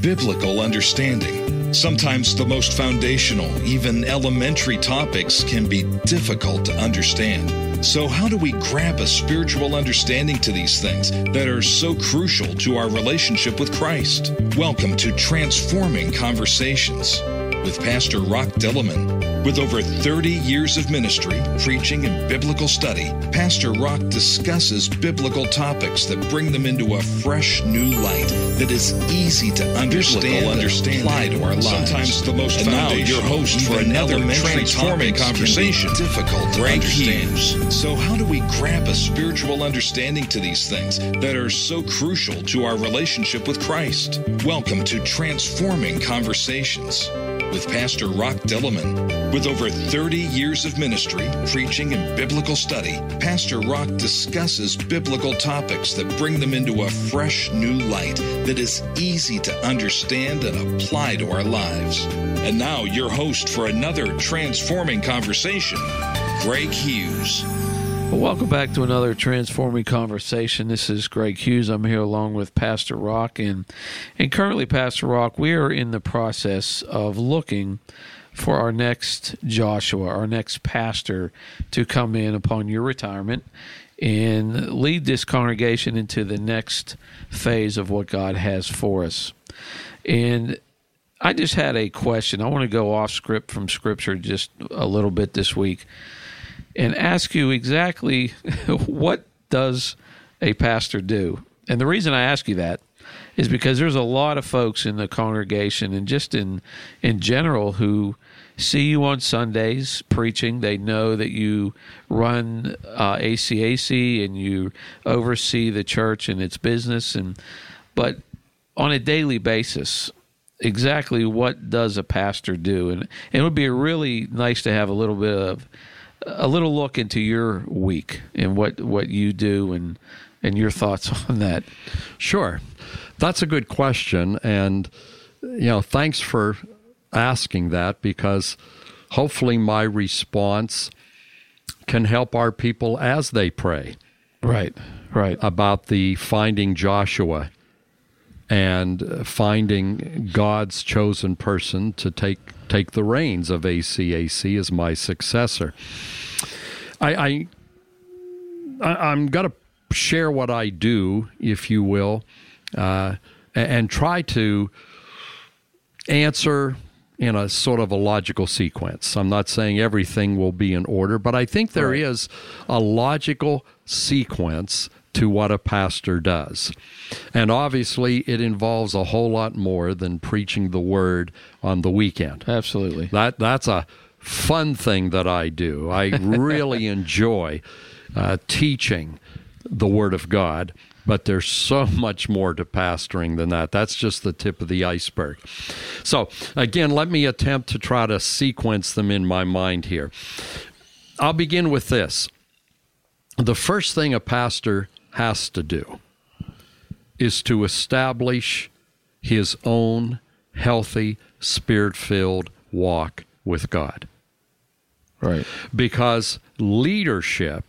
biblical understanding. Sometimes the most foundational, even elementary topics can be difficult to understand. So how do we grab a spiritual understanding to these things that are so crucial to our relationship with Christ? Welcome to Transforming Conversations with Pastor Rock Dillman. With over 30 years of ministry, preaching, and biblical study, Pastor Rock discusses biblical topics that bring them into a fresh new light that is easy to understand and apply to our lives. Sometimes the most foundational, your host for another transforming conversation, difficult to understand. So how do we grab a spiritual understanding to these things that are so crucial to our relationship with Christ? Welcome to Transforming Conversations with Pastor Rock Dillman. With over 30 years of ministry, preaching, and biblical study, Pastor Rock discusses biblical topics that bring them into a fresh new light that is easy to understand and apply to our lives. And now, your host for another Transforming Conversation, Greg Hughes. Well, welcome back to another Transforming Conversation. This is Greg Hughes. I'm here along with Pastor Rock. And currently, Pastor Rock, we are in the process of looking for our next Joshua, our next pastor, to come in upon your retirement and lead this congregation into the next phase of what God has for us. And I just had a question. I want to go off script from Scripture just a little bit this week and ask you exactly what does a pastor do? And the reason I ask you that is because there's a lot of folks in the congregation and just in general who see you on Sundays preaching. They know that you run ACAC and you oversee the church and its business, but on a daily basis, exactly what does a pastor do? And it would be really nice to have a little look into your week and what you do and your thoughts on that. Sure. That's a good question. And, thanks for asking that, because hopefully my response can help our people as they pray. Right. About the finding Joshua and finding God's chosen person to take the reins of ACAC as my successor. I'm going to share what I do, if you will, and try to answer in a sort of a logical sequence. I'm not saying everything will be in order, but I think there is a logical sequence to what a pastor does. And obviously, it involves a whole lot more than preaching the word on the weekend. Absolutely. That's a fun thing that I do. I really enjoy teaching the Word of God, but there's so much more to pastoring than that. That's just the tip of the iceberg. So, again, let me attempt to try to sequence them in my mind here. I'll begin with this. The first thing a pastor has to do is to establish his own healthy, Spirit-filled walk with God. Right. Because leadership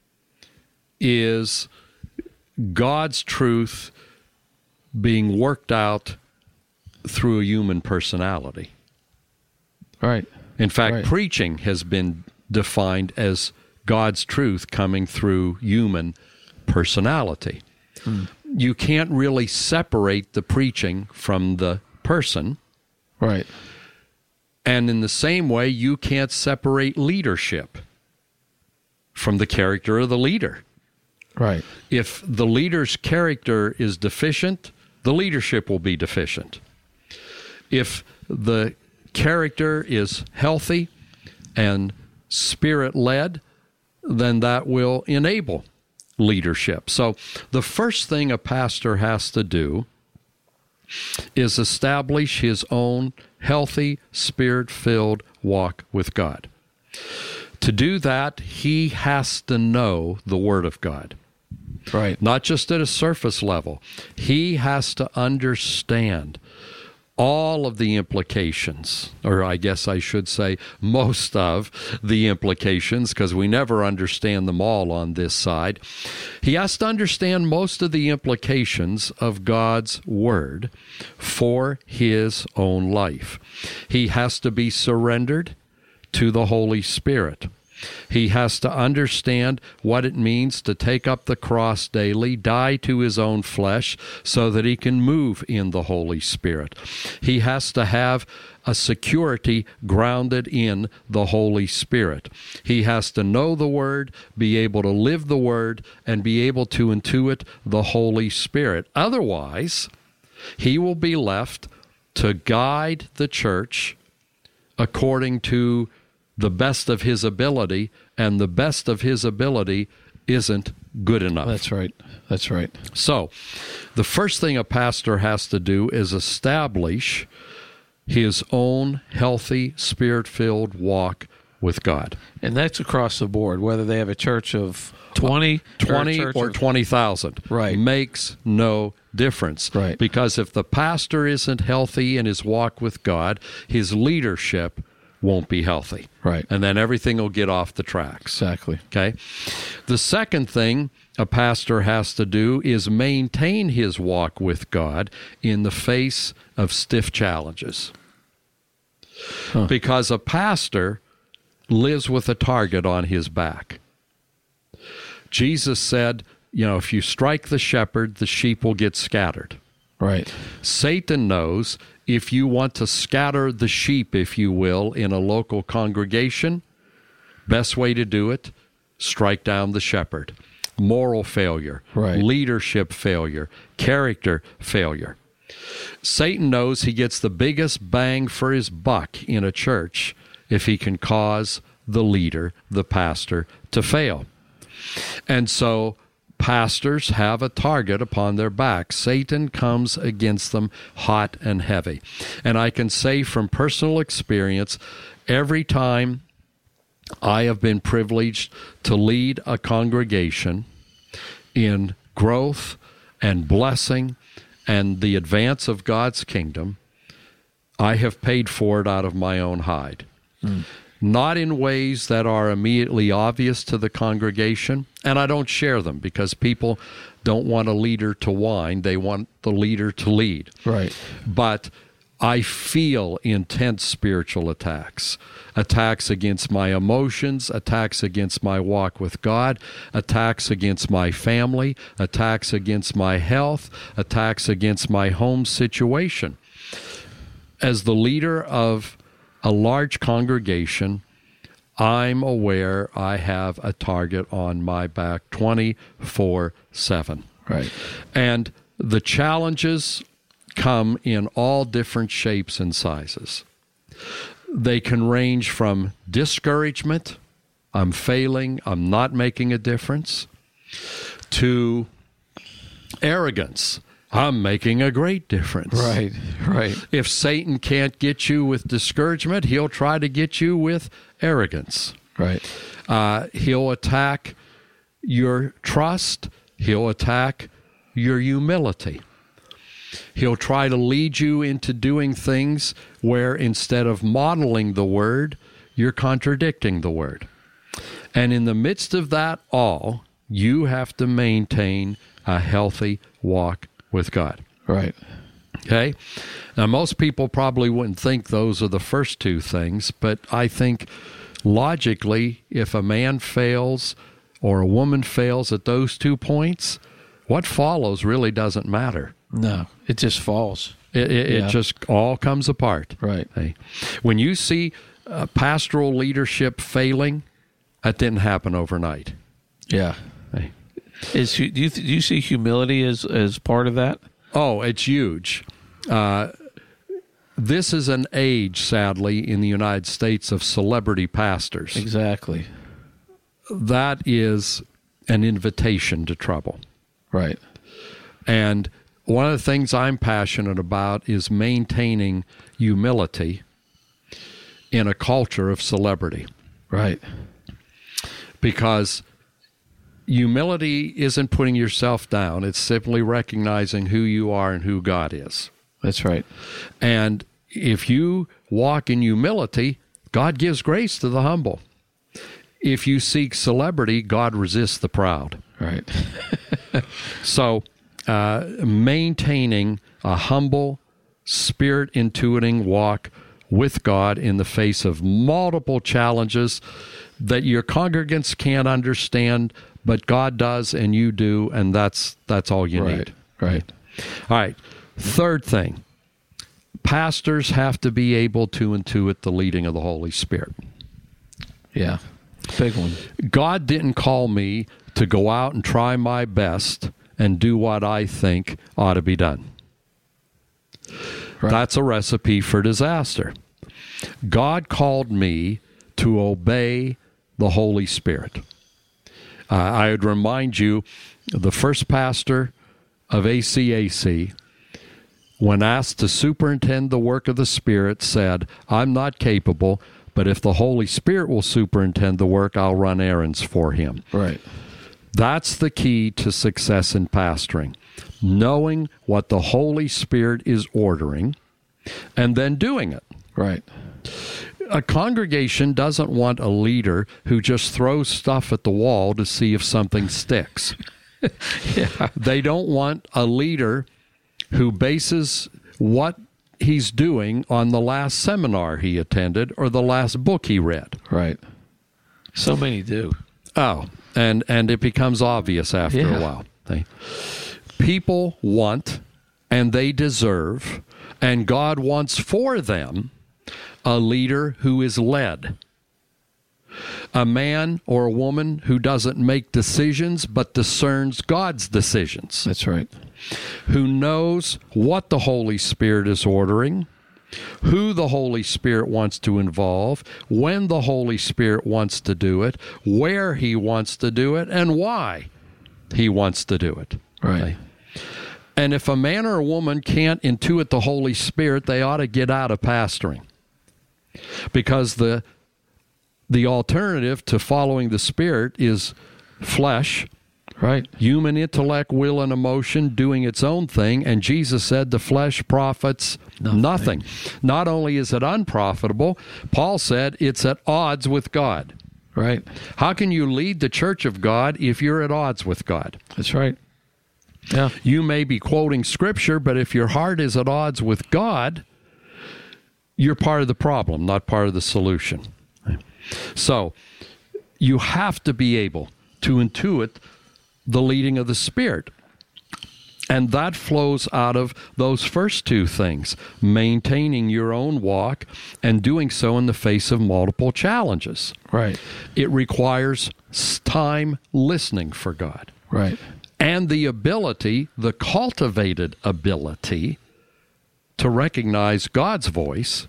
is God's truth being worked out through a human personality. Right. In fact, preaching has been defined as God's truth coming through human personality. You can't really separate the preaching from the person. Right. And in the same way, you can't separate leadership from the character of the leader. Right. If the leader's character is deficient, the leadership will be deficient. If the character is healthy and Spirit-led, then that will enable leadership. So the first thing a pastor has to do is establish his own healthy, Spirit-filled walk with God. To do that, he has to know the Word of God. Right. Not just at a surface level. He has to understand all of the implications, or I guess I should say most of the implications, because we never understand them all on this side. He has to understand most of the implications of God's Word for his own life. He has to be surrendered to the Holy Spirit. He has to understand what it means to take up the cross daily, die to his own flesh, so that he can move in the Holy Spirit. He has to have a security grounded in the Holy Spirit. He has to know the Word, be able to live the Word, and be able to intuit the Holy Spirit. Otherwise, he will be left to guide the church according to the best of his ability, and the best of his ability isn't good enough. That's right. That's right. So, the first thing a pastor has to do is establish his own healthy, Spirit-filled walk with God. And that's across the board, whether they have a church of 20 or 20,000. Right. Makes no difference. Right. Because if the pastor isn't healthy in his walk with God, his leadership won't be healthy. Right. And then everything will get off the tracks. Exactly. Okay? The second thing a pastor has to do is maintain his walk with God in the face of stiff challenges. Because a pastor lives with a target on his back. Jesus said, if you strike the shepherd, the sheep will get scattered. Right. Satan knows if you want to scatter the sheep, if you will, in a local congregation, best way to do it, strike down the shepherd. Moral failure, right. Leadership failure, character failure. Satan knows he gets the biggest bang for his buck in a church if he can cause the leader, the pastor, to fail. And so pastors have a target upon their back. Satan comes against them hot and heavy. And I can say from personal experience, every time I have been privileged to lead a congregation in growth and blessing and the advance of God's kingdom, I have paid for it out of my own hide. Not in ways that are immediately obvious to the congregation, and I don't share them because people don't want a leader to whine, they want the leader to lead. Right. But I feel intense spiritual attacks against my emotions, attacks against my walk with God, attacks against my family, attacks against my health, attacks against my home situation. As the leader of a large congregation, I'm aware I have a target on my back 24/7. Right. And the challenges come in all different shapes and sizes. They can range from discouragement, I'm failing, I'm not making a difference, to arrogance, I'm making a great difference. Right, right. If Satan can't get you with discouragement, he'll try to get you with arrogance. Right. He'll attack your trust. He'll attack your humility. He'll try to lead you into doing things where instead of modeling the Word, you're contradicting the Word. And in the midst of that all, you have to maintain a healthy walk with God. Right. Okay? Now, most people probably wouldn't think those are the first two things, but I think logically, if a man fails or a woman fails at those 2 points, what follows really doesn't matter. No, it just falls. It just all comes apart. Right. Okay? When you see pastoral leadership failing, that didn't happen overnight. Yeah. Okay? Do you see humility as part of that? Oh, it's huge. This is an age, sadly, in the United States of celebrity pastors. Exactly. That is an invitation to trouble. Right. And one of the things I'm passionate about is maintaining humility in a culture of celebrity. Right. Because humility isn't putting yourself down. It's simply recognizing who you are and who God is. That's right. And if you walk in humility, God gives grace to the humble. If you seek celebrity, God resists the proud. Right. So, maintaining a humble, spirit-intuiting walk with God in the face of multiple challenges that your congregants can't understand, but God does and you do, and that's all you need. Right. All right. Third thing, pastors have to be able to intuit the leading of the Holy Spirit. Yeah. Big one. God didn't call me to go out and try my best and do what I think ought to be done. Right. That's a recipe for disaster. God called me to obey the Holy Spirit. I would remind you, the first pastor of ACAC, when asked to superintend the work of the Spirit, said, I'm not capable, but if the Holy Spirit will superintend the work, I'll run errands for him. Right. That's the key to success in pastoring. Knowing what the Holy Spirit is ordering and then doing it. Right. A congregation doesn't want a leader who just throws stuff at the wall to see if something sticks. Yeah. They don't want a leader who bases what he's doing on the last seminar he attended or the last book he read. Right. So many do. Oh, and it becomes obvious after a while. People want, and they deserve, and God wants for them, a leader who is led. A man or a woman who doesn't make decisions but discerns God's decisions. That's right. Who knows what the Holy Spirit is ordering, who the Holy Spirit wants to involve, when the Holy Spirit wants to do it, where he wants to do it, and why he wants to do it. Right. Okay? And if a man or a woman can't intuit the Holy Spirit, they ought to get out of pastoring. Because the alternative to following the Spirit is flesh, right? Human intellect, will, and emotion doing its own thing, and Jesus said the flesh profits nothing. Not only is it unprofitable, Paul said it's at odds with God. Right. How can you lead the church of God if you're at odds with God? That's right. Yeah. You may be quoting Scripture, but if your heart is at odds with God, you're part of the problem, not part of the solution. So, you have to be able to intuit the leading of the Spirit. And that flows out of those first two things, maintaining your own walk and doing so in the face of multiple challenges. Right. It requires time listening for God. Right. And the ability, the cultivated ability, to recognize God's voice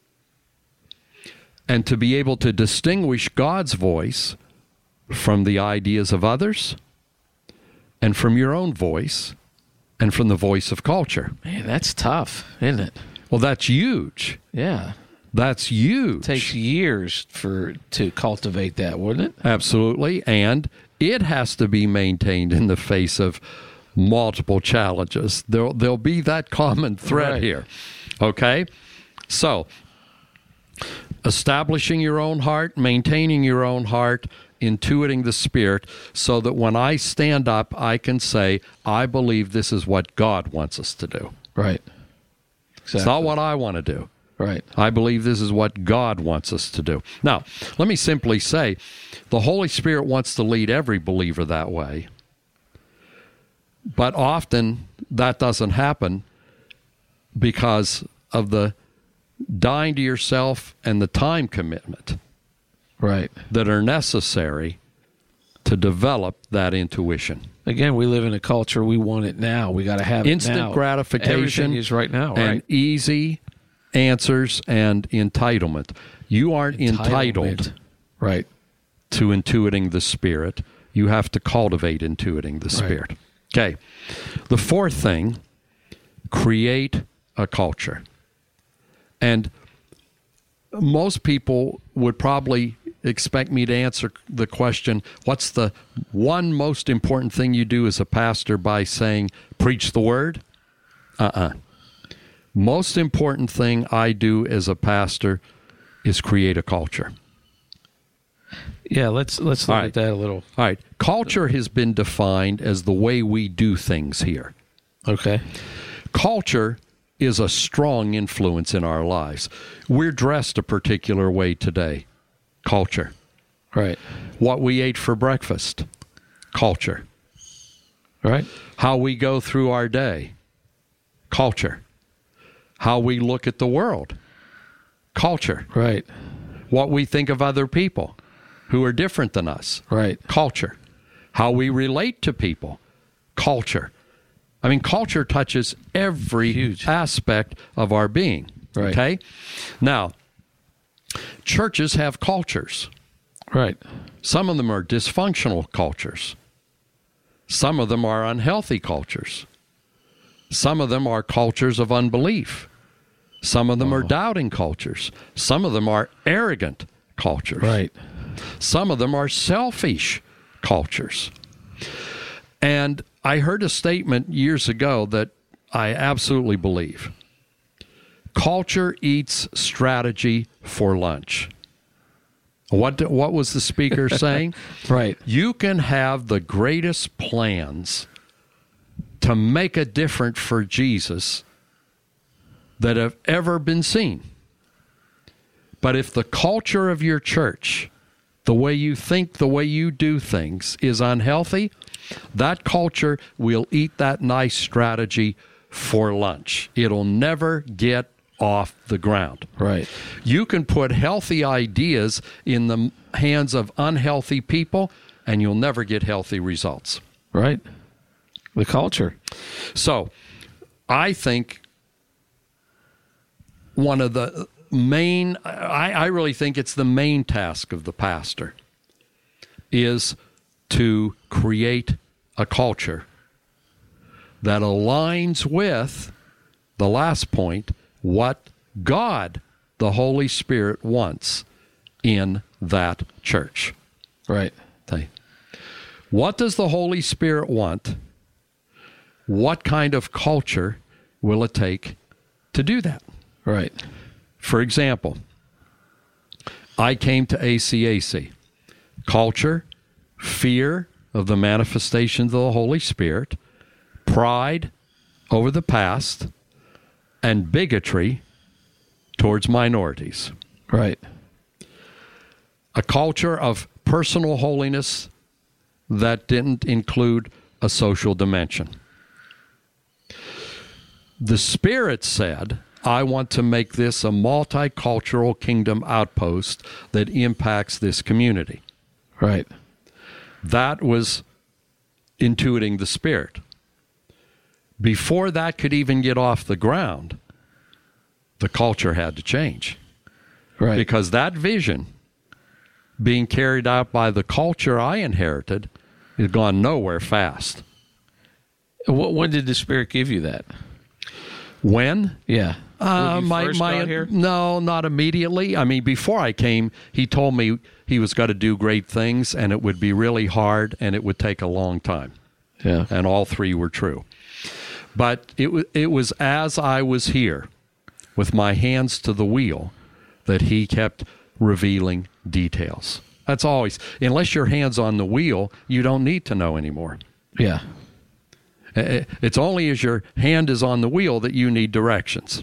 and to be able to distinguish God's voice from the ideas of others and from your own voice and from the voice of culture. Man, that's tough, isn't it? Well, that's huge. Yeah. That's huge. It takes years to cultivate that, wouldn't it? Absolutely. And it has to be maintained in the face of multiple challenges. There'll be that common thread here. Okay? So, establishing your own heart, maintaining your own heart, intuiting the Spirit, so that when I stand up, I can say, I believe this is what God wants us to do. Right. Exactly. It's not what I want to do. Right. I believe this is what God wants us to do. Now, let me simply say, the Holy Spirit wants to lead every believer that way. But often that doesn't happen because of the dying to yourself and the time commitment, right, that are necessary to develop that intuition. Again, we live in a culture, we want it now. We got to have instant it now. gratification. Everything is right now, right? And easy answers and entitlement. You aren't entitled right, to intuiting the Spirit. You have to cultivate intuiting the Spirit. Okay. The fourth thing, create a culture. And most people would probably expect me to answer the question, what's the one most important thing you do as a pastor, by saying, preach the word? most important thing I do as a pastor is create a culture. Yeah, let's look at that a little. All right. Culture has been defined as the way we do things here. Okay. Culture is a strong influence in our lives. We're dressed a particular way today. Culture. Right. What we ate for breakfast. Culture. Right. How we go through our day. Culture. How we look at the world. Culture. Right. What we think of other people who are different than us. Right. Culture. How we relate to people. Culture. I mean, culture touches every aspect of our being. Right. Okay? Now, churches have cultures. Right. Some of them are dysfunctional cultures. Some of them are unhealthy cultures. Some of them are cultures of unbelief. Some of them are doubting cultures. Some of them are arrogant cultures. Right. Some of them are selfish cultures. And I heard a statement years ago that I absolutely believe. Culture eats strategy for lunch. What was the speaker saying? Right. You can have the greatest plans to make a difference for Jesus that have ever been seen. But if the culture of your church, the way you think, the way you do things is unhealthy, that culture will eat that nice strategy for lunch. It'll never get off the ground. Right. You can put healthy ideas in the hands of unhealthy people, and you'll never get healthy results. Right. The culture. So, I think one of the main, I really think it's the main task of the pastor, is to create a culture that aligns with the last point, what God, the Holy Spirit, wants in that church. Right. Okay. What does the Holy Spirit want? What kind of culture will it take to do that? Right. For example, I came to ACAC. Culture, fear of the manifestations of the Holy Spirit, pride over the past, and bigotry towards minorities. Right. A culture of personal holiness that didn't include a social dimension. The Spirit said, I want to make this a multicultural kingdom outpost that impacts this community. Right. That was intuiting the Spirit. Before that could even get off the ground, the culture had to change. Right. Because that vision, being carried out by the culture I inherited, has gone nowhere fast. When did the Spirit give you that? When? Yeah. When you first got here? No, not immediately. I mean, before I came, he told me he was going to do great things, and it would be really hard, and it would take a long time. Yeah. And all three were true. But it was as I was here, with my hands to the wheel, that he kept revealing details. That's always, unless your hand's on the wheel, you don't need to know anymore. Yeah. It's only as your hand is on the wheel that you need directions.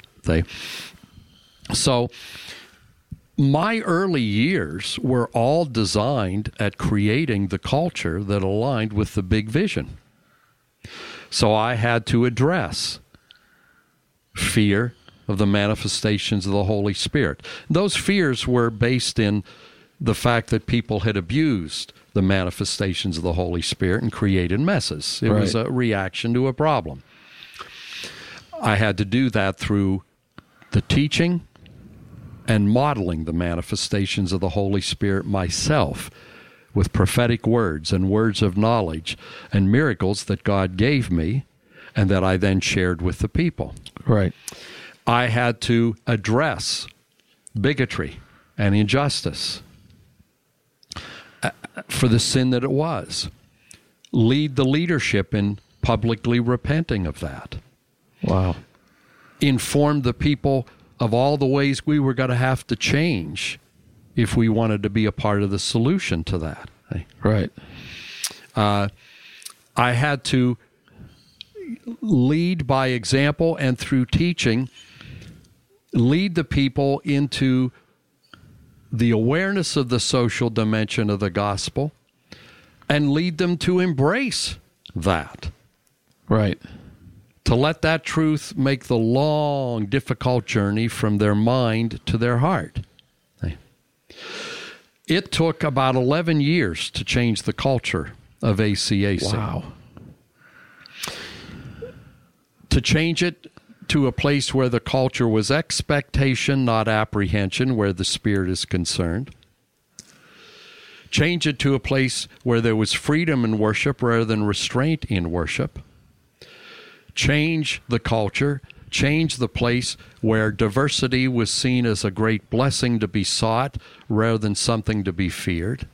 So my early years were all designed at creating the culture that aligned with the big vision. So I had to address fear of the manifestations of the Holy Spirit. Those fears were based in the fact that people had abused the manifestations of the Holy Spirit and created messes. It was a reaction to a problem. I had to do that through the teaching and modeling the manifestations of the Holy Spirit myself with prophetic words and words of knowledge and miracles that God gave me and that I then shared with the people. Right. I had to address bigotry and injustice for the sin that it was. Lead the leadership in publicly repenting of that. Wow. informed the people of all the ways we were going to have to change if we wanted to be a part of the solution to that. Right. I had to lead by example and through teaching, lead the people into the awareness of the social dimension of the gospel and lead them to embrace that. Right. To let that truth make the long, difficult journey from their mind to their heart. It took about 11 years to change the culture of ACAC. Wow. To change it to a place where the culture was expectation, not apprehension, where the Spirit is concerned. Change it to a place where there was freedom in worship rather than restraint in worship. Change the culture, change the place where diversity was seen as a great blessing to be sought rather than something to be feared.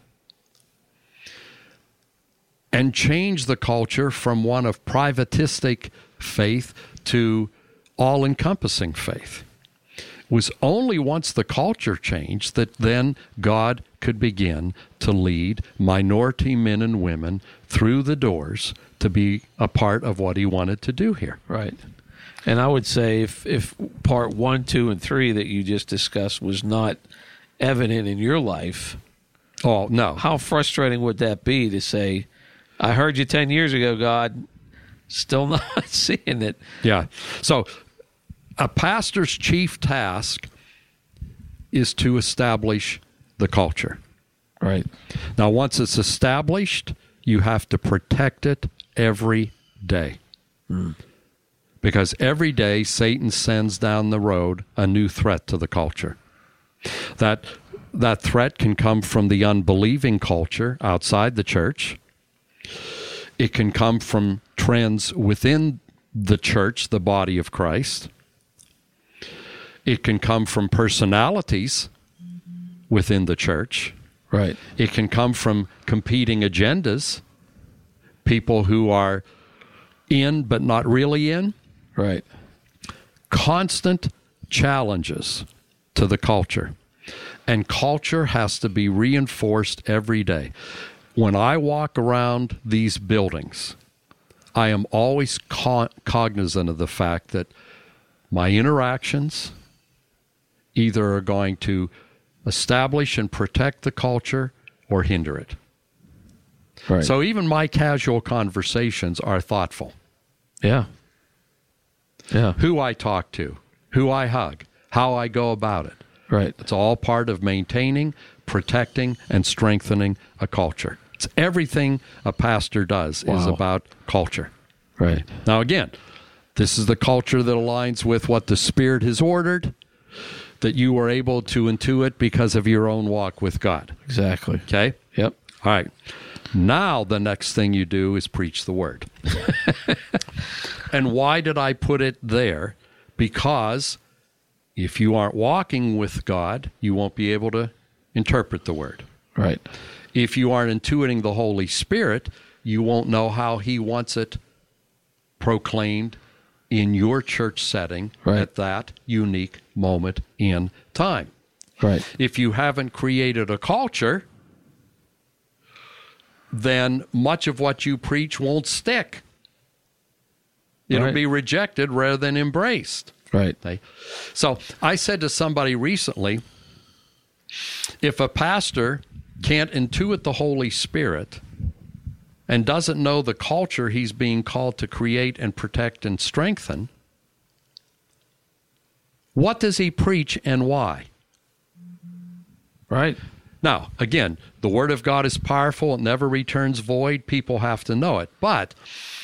And change the culture from one of privatistic faith to all-encompassing faith. It was only once the culture changed that then God could begin to lead minority men and women through the doors to be a part of what he wanted to do here. Right. And I would say if part 1, 2, and 3 that you just discussed was not evident in your life, oh, no. How frustrating would that be to say, I heard you 10 years ago, God, still not seeing it. Yeah. So a pastor's chief task is to establish the culture. Right. Now, once it's established, you have to protect it every day. Because every day Satan sends down the road a new threat to the culture. That threat can come from the unbelieving culture outside the church. It can come from trends within the church, the body of Christ. It can come from personalities within the church. Right. It can come from competing agendas, people who are in but not really in. Right. Constant challenges to the culture. And culture has to be reinforced every day. When I walk around these buildings, I am always cognizant of the fact that my interactions either are going to establish and protect the culture or hinder it. Right. So even my casual conversations are thoughtful. Yeah. Yeah. Who I talk to, who I hug, how I go about it. Right. It's all part of maintaining, protecting, and strengthening a culture. It's everything a pastor does is about culture. Right. Now, again, this is the culture that aligns with what the Spirit has ordered, that you are able to intuit because of your own walk with God. Exactly. Okay? Yep. All right. Now the next thing you do is preach the word. And why did I put it there? Because if you aren't walking with God, you won't be able to interpret the word. Right. If you aren't intuiting the Holy Spirit, you won't know how he wants it proclaimed in your church setting at that unique moment in time. Right. If you haven't created a culture, then much of what you preach won't stick. It'll be rejected rather than embraced. Right. So I said to somebody recently, if a pastor can't intuit the Holy Spirit and doesn't know the culture he's being called to create and protect and strengthen, what does he preach and why? Right. Now, again, the Word of God is powerful. It never returns void. People have to know it. But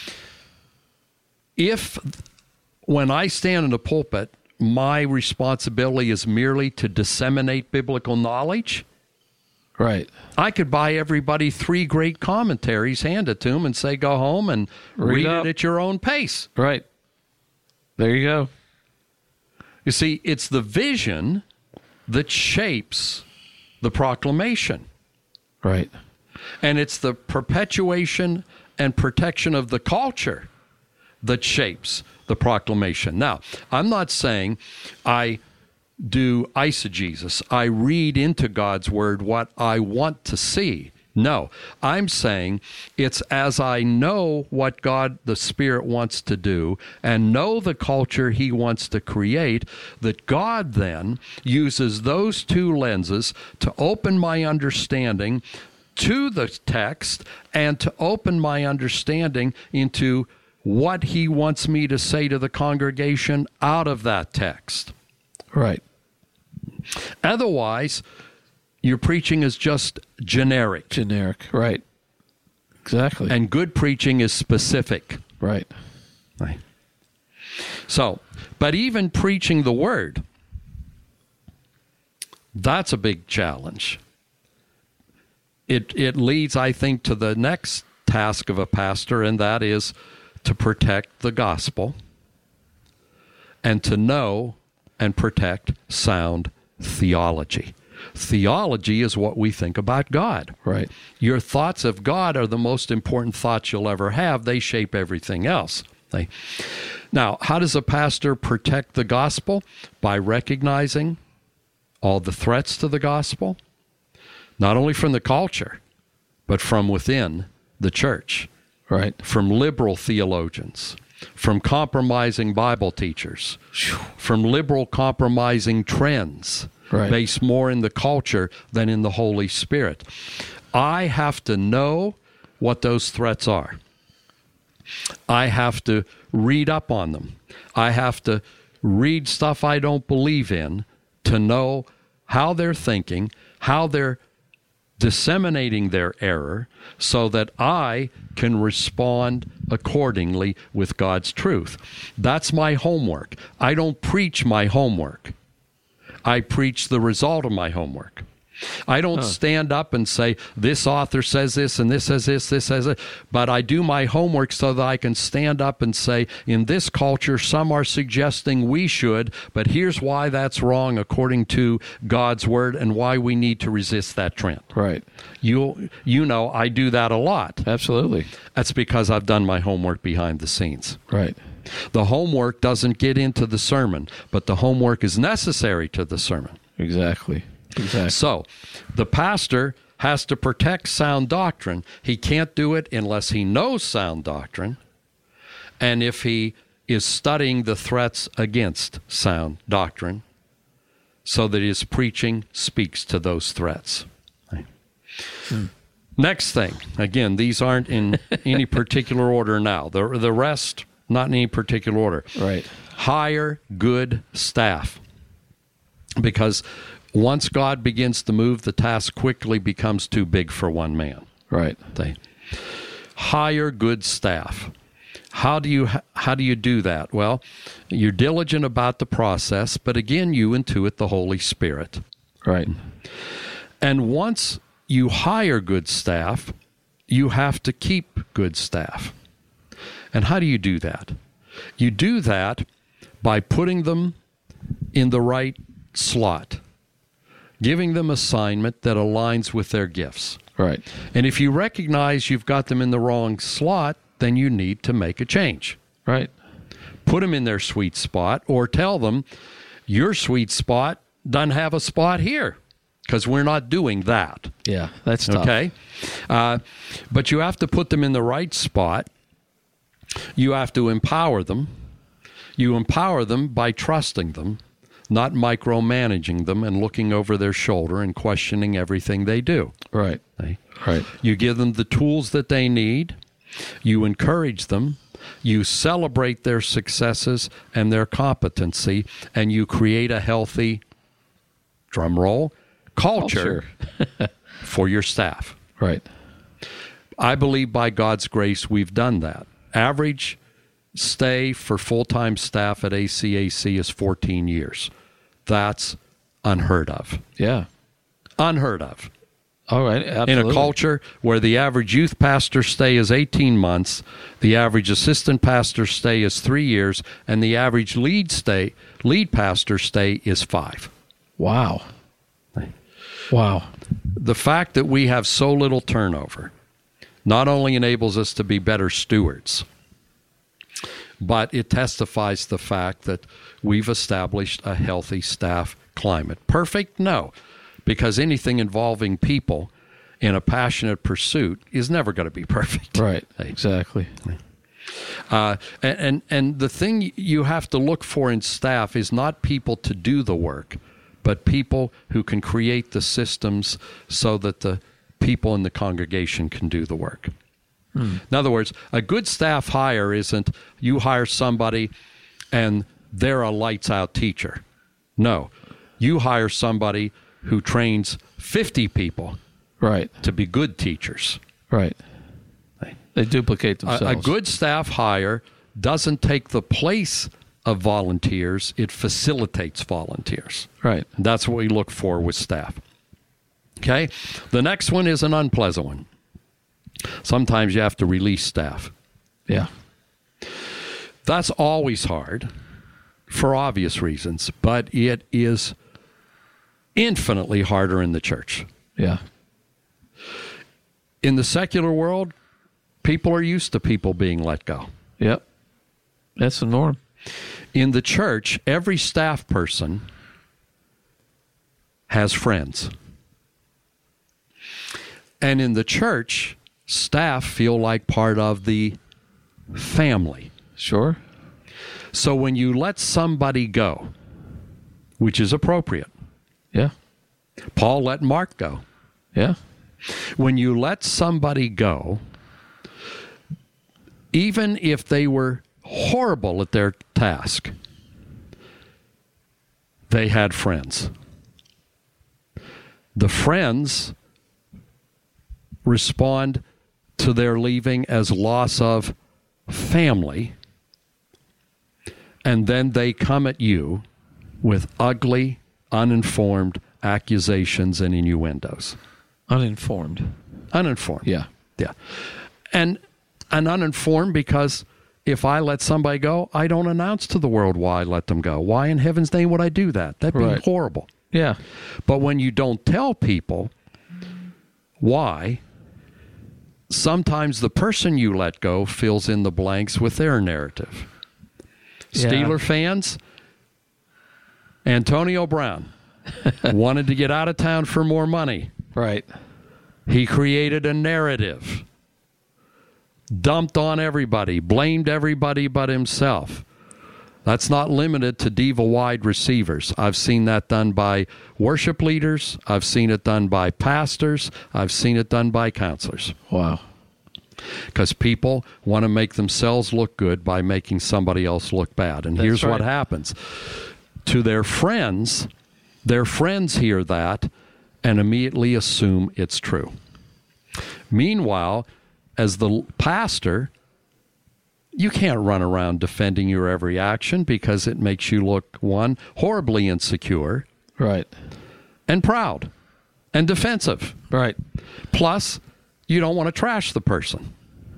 if, when I stand in the pulpit, my responsibility is merely to disseminate biblical knowledge, right, I could buy everybody 3 great commentaries, hand it to them, and say, go home and read it at your own pace. Right. There you go. You see, it's the vision that shapes the proclamation. Right. And it's the perpetuation and protection of the culture that shapes the proclamation. Now, I'm not saying I do eisegesis. I read into God's word what I want to see. No, I'm saying it's as I know what God, the Spirit, wants to do and know the culture he wants to create, that God then uses those two lenses to open my understanding to the text and to open my understanding into what he wants me to say to the congregation out of that text. Right. Otherwise, your preaching is just generic. Generic, right. Exactly. And good preaching is specific. Right. Right. So, but even preaching the word, that's a big challenge. It leads, I think, to the next task of a pastor, and that is to protect the gospel and to know and protect sound theology. Theology is what we think about God. Right. Your thoughts of God are the most important thoughts you'll ever have. They shape everything else. Now, how does a pastor protect the gospel? By recognizing all the threats to the gospel, not only from the culture, but from within the church. Right. From liberal theologians, from compromising Bible teachers, from liberal compromising trends. Right. Based more in the culture than in the Holy Spirit. I have to know what those threats are. I have to read up on them. I have to read stuff I don't believe in to know how they're thinking, how they're disseminating their error, so that I can respond accordingly with God's truth. That's my homework. I don't preach my homework. I preach the result of my homework. I don't stand up and say, this author says this, and this says this says it, but I do my homework so that I can stand up and say, in this culture, some are suggesting we should, but here's why that's wrong according to God's word and why we need to resist that trend. Right. You know, I do that a lot. Absolutely. That's because I've done my homework behind the scenes. Right. The homework doesn't get into the sermon, but the homework is necessary to the sermon. Exactly. So, the pastor has to protect sound doctrine. He can't do it unless he knows sound doctrine, and if he is studying the threats against sound doctrine, so that his preaching speaks to those threats. Next thing, again, these aren't in any particular order now. The rest, not in any particular order. Right. Hire good staff. Because once God begins to move, the task quickly becomes too big for one man. Right. Hire good staff. How do you do that? Well, you're diligent about the process, but again, you intuit the Holy Spirit. Right. And once you hire good staff, you have to keep good staff. And how do you do that? You do that by putting them in the right slot, giving them assignment that aligns with their gifts. Right. And if you recognize you've got them in the wrong slot, then you need to make a change. Right. Put them in their sweet spot, or tell them your sweet spot doesn't have a spot here, because we're not doing that. Yeah, that's tough. Okay? But you have to put them in the right spot. You have to empower them. You empower them by trusting them, not micromanaging them and looking over their shoulder and questioning everything they do. Right. Right. You give them the tools that they need. You encourage them. You celebrate their successes and their competency, and you create a healthy, drum roll, culture for your staff. Right. I believe by God's grace we've done that. Average stay for full-time staff at ACAC is 14 years. That's unheard of. Yeah. Unheard of. All right. Absolutely. In a culture where the average youth pastor stay is 18 months, the average assistant pastor stay is 3 years, and the average lead pastor stay is 5. Wow. Wow. The fact that we have so little turnover not only enables us to be better stewards, but it testifies the fact that we've established a healthy staff climate. Perfect? No, because anything involving people in a passionate pursuit is never going to be perfect. Right, exactly. And the thing you have to look for in staff is not people to do the work, but people who can create the systems so that the people in the congregation can do the work. In other words, a good staff hire isn't you hire somebody and they're a lights-out teacher. No, you hire somebody who trains 50 people right to be good teachers. Right. They duplicate themselves. A good staff hire doesn't take the place of volunteers. It facilitates volunteers. Right. That's what we look for with staff. Okay? The next one is an unpleasant one. Sometimes you have to release staff. Yeah. That's always hard for obvious reasons, but it is infinitely harder in the church. Yeah. In the secular world, people are used to people being let go. Yep. That's the norm. In the church, every staff person has friends. And in the church, staff feel like part of the family. Sure. So when you let somebody go, which is appropriate, Yeah. Paul let Mark go. Yeah. When you let somebody go, even if they were horrible at their task, they had friends. The friends respond to their leaving as loss of family, and then they come at you with ugly, uninformed accusations and innuendos. Uninformed. Uninformed. Yeah. Yeah. And uninformed because if I let somebody go, I don't announce to the world why I let them go. Why in heaven's name would I do that? That'd be Right. horrible. Yeah. But when you don't tell people why, sometimes the person you let go fills in the blanks with their narrative. Yeah. Steeler fans, Antonio Brown wanted to get out of town for more money. Right. He created a narrative, dumped on everybody, blamed everybody but himself. That's not limited to diva wide receivers. I've seen that done by worship leaders. I've seen it done by pastors. I've seen it done by counselors. Wow. Because people want to make themselves look good by making somebody else look bad. And That's here's right. what happens. To their friends hear that and immediately assume it's true. Meanwhile, as the pastor, you can't run around defending your every action because it makes you look, one, horribly insecure, Right. and proud, and defensive. Right. Plus, you don't want to trash the person.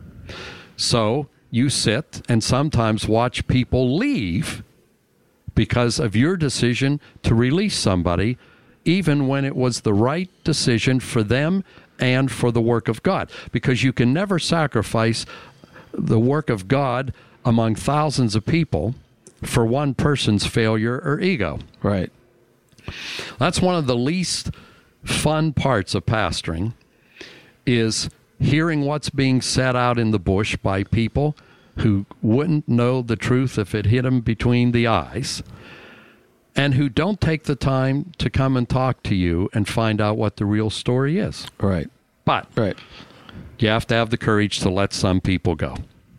So you sit and sometimes watch people leave because of your decision to release somebody, even when it was the right decision for them and for the work of God. Because you can never sacrifice the work of God among thousands of people for one person's failure or ego. Right. That's one of the least fun parts of pastoring, is hearing what's being said out in the bush by people who wouldn't know the truth if it hit them between the eyes, and who don't take the time to come and talk to you and find out what the real story is. Right. But Right. you have to have the courage to let some people go.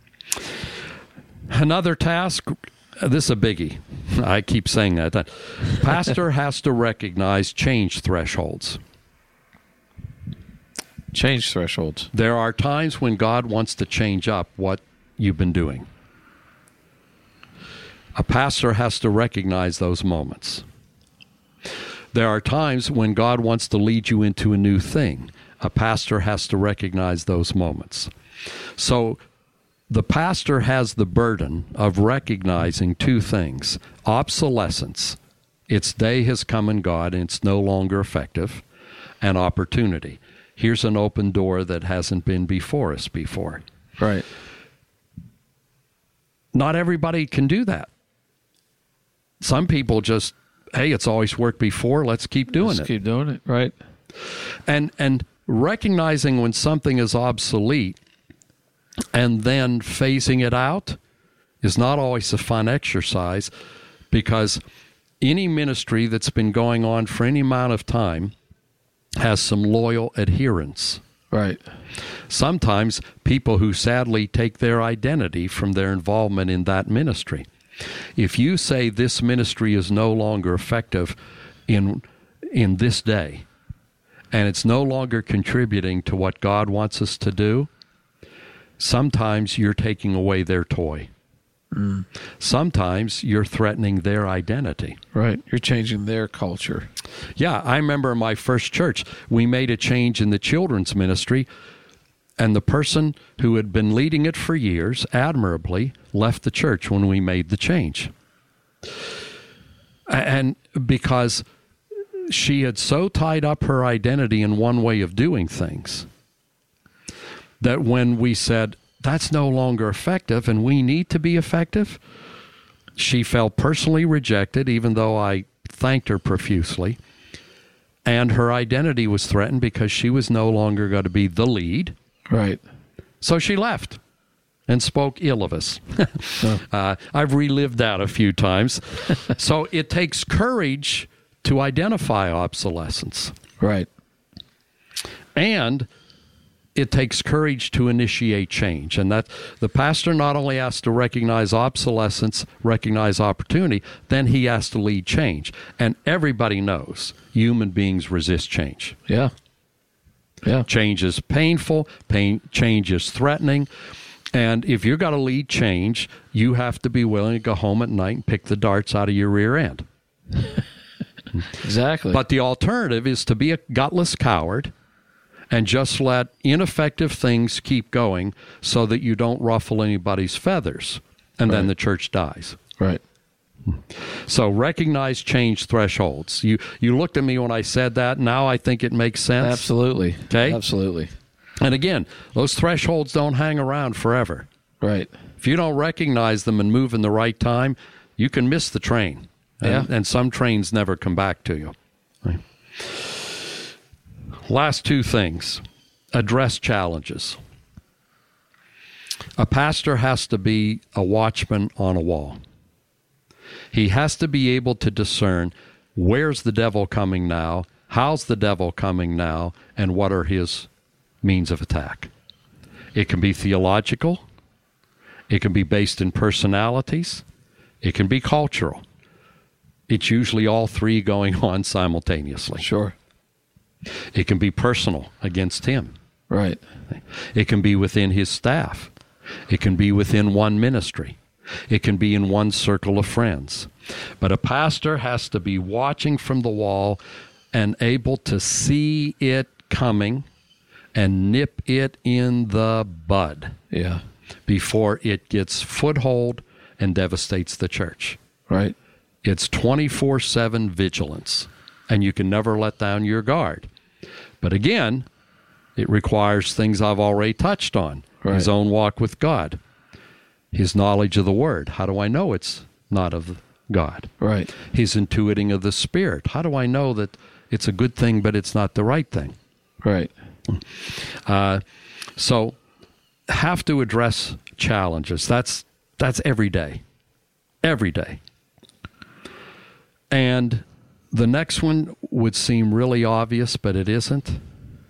Another task, this is a biggie. I keep saying that. Pastor has to recognize change thresholds. Change thresholds. There are times when God wants to change up what you've been doing. A pastor has to recognize those moments. There are times when God wants to lead you into a new thing. A pastor has to recognize those moments. So the pastor has the burden of recognizing two things: obsolescence, its day has come and gone and it's no longer effective, and opportunity. Here's an open door that hasn't been before us before. Right. not everybody can do that. Some people just, hey, it's always worked before, let's keep doing it. Keep doing it, right? And recognizing when something is obsolete and then phasing it out is not always a fun exercise, because any ministry that's been going on for any amount of time has some loyal adherents. Right. Sometimes people who sadly take their identity from their involvement in that ministry. If you say this ministry is no longer effective in this day, and it's no longer contributing to what God wants us to do, sometimes you're taking away their toy. Sometimes you're threatening their identity. Right. You're changing their culture. Yeah, I remember my first church, we made a change in the children's ministry, and the person who had been leading it for years, admirably, left the church when we made the change. And because she had so tied up her identity in one way of doing things that when we said, that's no longer effective and we need to be effective, she felt personally rejected, even though I thanked her profusely. And her identity was threatened because she was no longer going to be the lead. Right. So she left and spoke ill of us. I've relived that a few times. So it takes courage to identify obsolescence. Right. And it takes courage to initiate change. And that the pastor not only has to recognize obsolescence, recognize opportunity, then he has to lead change. And everybody knows human beings resist change. Yeah. Yeah. Change is painful. Change is threatening. And if you're going to lead change, you have to be willing to go home at night and pick the darts out of your rear end. Exactly. But the alternative is to be a gutless coward and just let ineffective things keep going so that you don't ruffle anybody's feathers, and then the church dies. Right. So recognize change thresholds. You looked at me when I said that. Now I think it makes sense. Absolutely. Okay? Absolutely. And again, those thresholds don't hang around forever. Right. If you don't recognize them and move in the right time, you can miss the train. And some trains never come back to you. Right. Last two things. Address challenges. A pastor has to be a watchman on a wall. He has to be able to discern where's the devil coming now, how's the devil coming now, and what are his means of attack. It can be theological. It can be based in personalities. It can be cultural. It's usually all three going on simultaneously. Sure. It can be personal against him. Right. It can be within his staff. It can be within one ministry. It can be in one circle of friends. But a pastor has to be watching from the wall and able to see it coming and nip it in the bud. Yeah. Before it gets foothold and devastates the church. Right. It's 24/7 vigilance, and you can never let down your guard. But again, it requires things I've already touched on. Right. His own walk with God, his knowledge of the Word. How do I know it's not of God? Right. His intuiting of the Spirit. How do I know that it's a good thing, but it's not the right thing? Right. So have to address challenges. That's every day. Every day. And the next one would seem really obvious, but it isn't.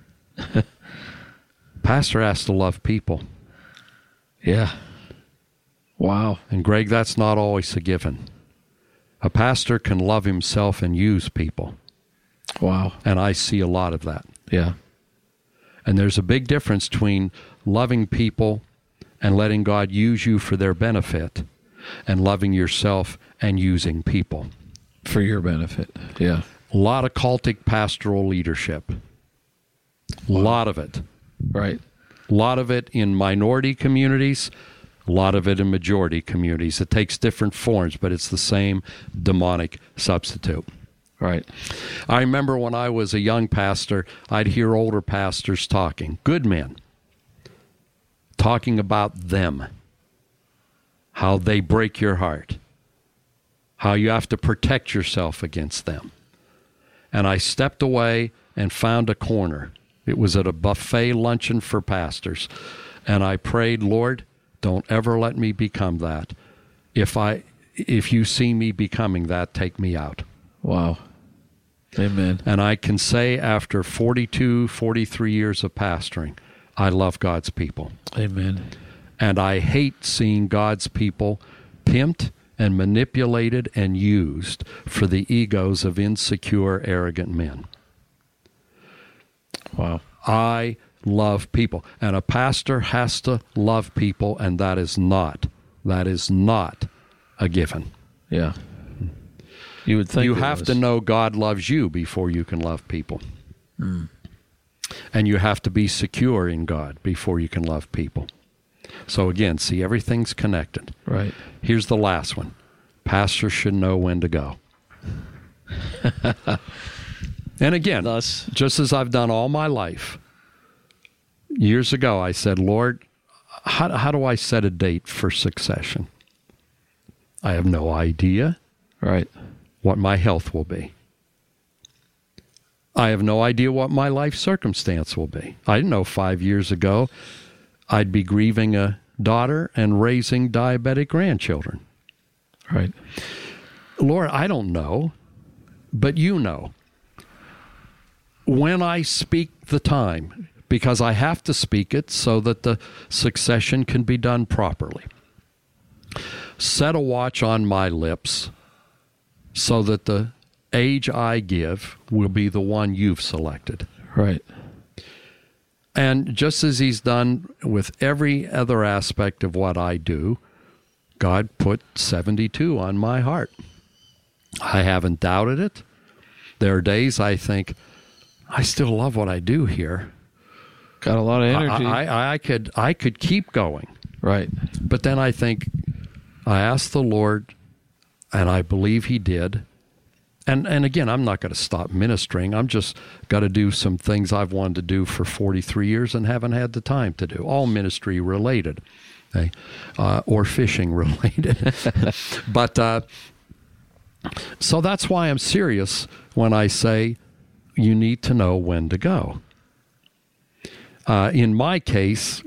Pastor has to love people. Yeah. Wow. And Greg, that's not always a given. A pastor can love himself and use people. Wow. And I see a lot of that. Yeah. And there's a big difference between loving people and letting God use you for their benefit and loving yourself and using people. For your benefit. Yeah. A lot of cultic pastoral leadership. A lot of it. Right. A lot of it in minority communities, a lot of it in majority communities. It takes different forms, but it's the same demonic substitute. Right. I remember when I was a young pastor, I'd hear older pastors talking, good men, talking about them, how they break your heart, how you have to protect yourself against them. And I stepped away and found a corner. It was at a buffet luncheon for pastors. And I prayed, Lord, don't ever let me become that. If you see me becoming that, take me out. Wow. Amen. And I can say after 42, 43 years of pastoring, I love God's people. Amen. And I hate seeing God's people pimped and manipulated and used for the egos of insecure, arrogant men. Wow. I love people. And a pastor has to love people, and that is not a given. Yeah. You would think you have to know God loves you before you can love people. Mm. And you have to be secure in God before you can love people. So again, see, everything's connected. Right. Here's the last one. Pastors should know when to go. And again, just as I've done all my life, years ago I said, Lord, how do I set a date for succession? I have no idea. Right. What my health will be. I have no idea what my life circumstance will be. I didn't know 5 years ago I'd be grieving a daughter and raising diabetic grandchildren. Right. Lord, I don't know, but you know. When I speak the time, because I have to speak it so that the succession can be done properly. Set a watch on my lips so that the age I give will be the one you've selected. Right. And just as he's done with every other aspect of what I do, God put 72 on my heart. I haven't doubted it. There are days I think, I still love what I do here. Got a lot of energy. I could keep going. Right. But then I think, I asked the Lord, and I believe he did. And again, I'm not going to stop ministering. I'm just got to do some things I've wanted to do for 43 years and haven't had the time to do. All ministry related, okay? Or fishing related. But so that's why I'm serious when I say you need to know when to go. In my case,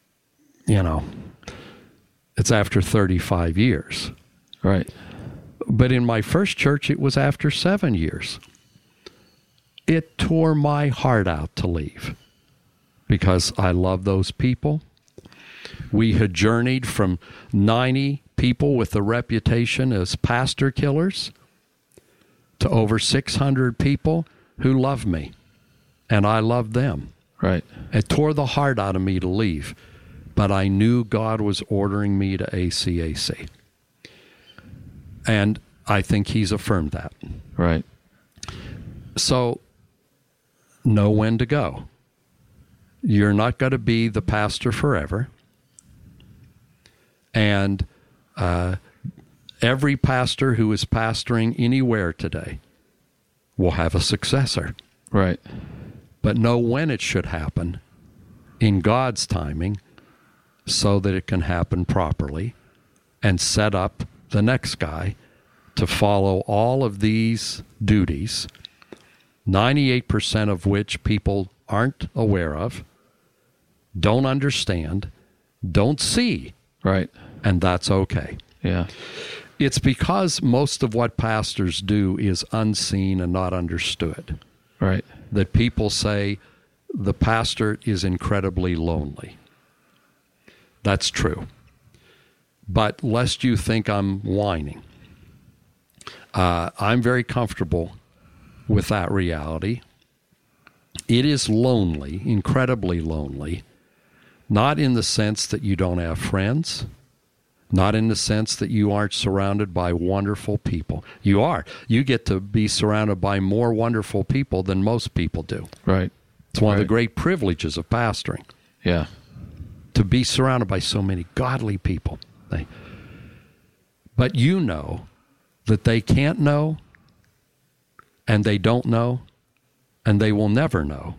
it's after 35 years. Right. But in my first church, it was after 7 years. It tore my heart out to leave because I love those people. We had journeyed from 90 people with a reputation as pastor killers to over 600 people who love me, and I love them. Right. It tore the heart out of me to leave, but I knew God was ordering me to ACAC. And I think he's affirmed that. Right. So, know when to go. You're not going to be the pastor forever. And every pastor who is pastoring anywhere today will have a successor. Right. But know when it should happen in God's timing so that it can happen properly and set up the next guy to follow all of these duties, 98% of which people aren't aware of, don't understand, don't see. Right. And that's okay. Yeah. It's because most of what pastors do is unseen and not understood. Right. That people say the pastor is incredibly lonely. That's true. But lest you think I'm whining, I'm very comfortable with that reality. It is lonely, incredibly lonely, not in the sense that you don't have friends, not in the sense that you aren't surrounded by wonderful people. You are. You get to be surrounded by more wonderful people than most people do. Right. It's one of the great privileges of pastoring. Yeah. To be surrounded by so many godly people. But you know that they can't know, and they don't know, and they will never know,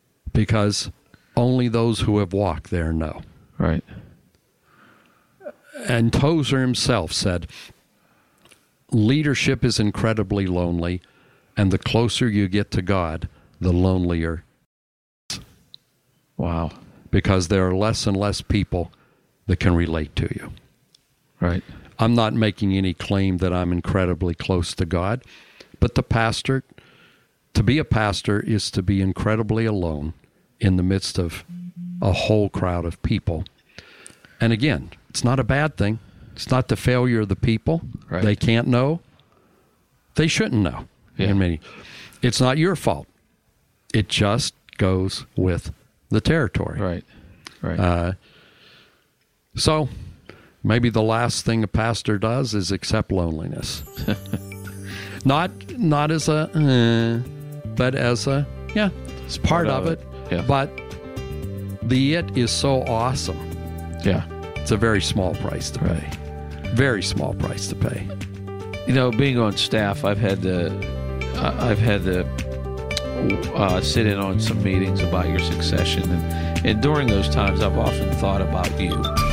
because only those who have walked there know. Right. And Tozer himself said, leadership is incredibly lonely, and the closer you get to God, the lonelier. Wow. Because there are less and less people that can relate to you. Right. I'm not making any claim that I'm incredibly close to God, but to be a pastor is to be incredibly alone in the midst of a whole crowd of people. And again, it's not a bad thing. It's not the failure of the people. Right. They can't know. They shouldn't know. Yeah. It's not your fault. It just goes with the territory. Right. Right. So maybe the last thing a pastor does is accept loneliness. Not as but as it's part of it. Yeah. But the it is so awesome. Yeah. It's a very small price to pay. Very small price to pay. Being on staff, I've had to sit in on some meetings about your succession, and during those times, I've often thought about you.